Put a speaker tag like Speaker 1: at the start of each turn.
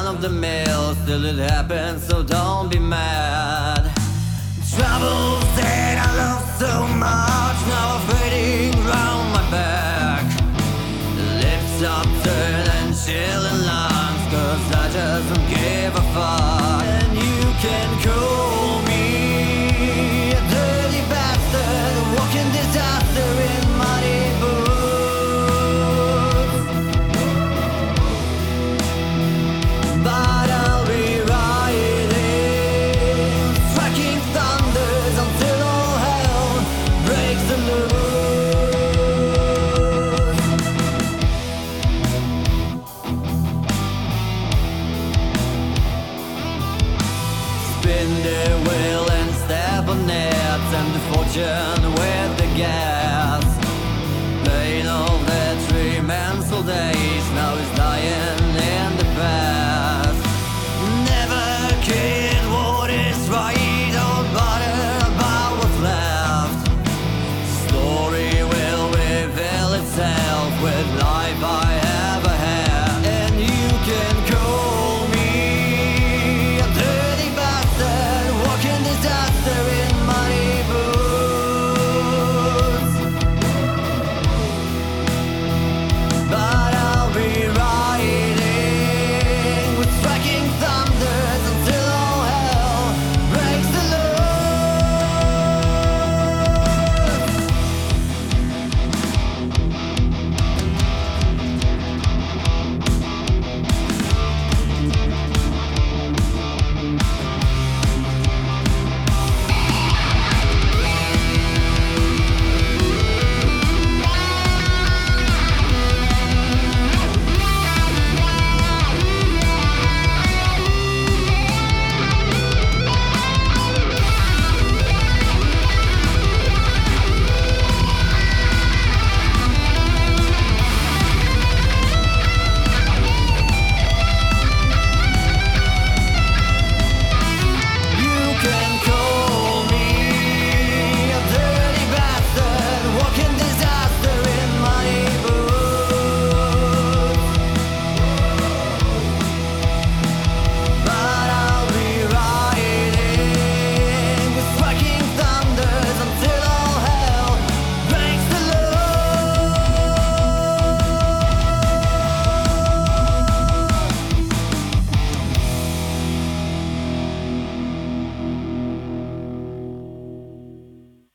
Speaker 1: of the mill, still it happens, so don't be mad. Troubles that I love so much now are fading round my back. Lips upturned and chilling lungs, 'cause I just don't give a fuck. And you can call me a dirty bastard, a walking disaster in muddy boots. But I'll be riding, striking thunders until all hell breaks loose. Spin the wheel and step on it, and the fortune with the gas. Pain of the 3 mental days now is dying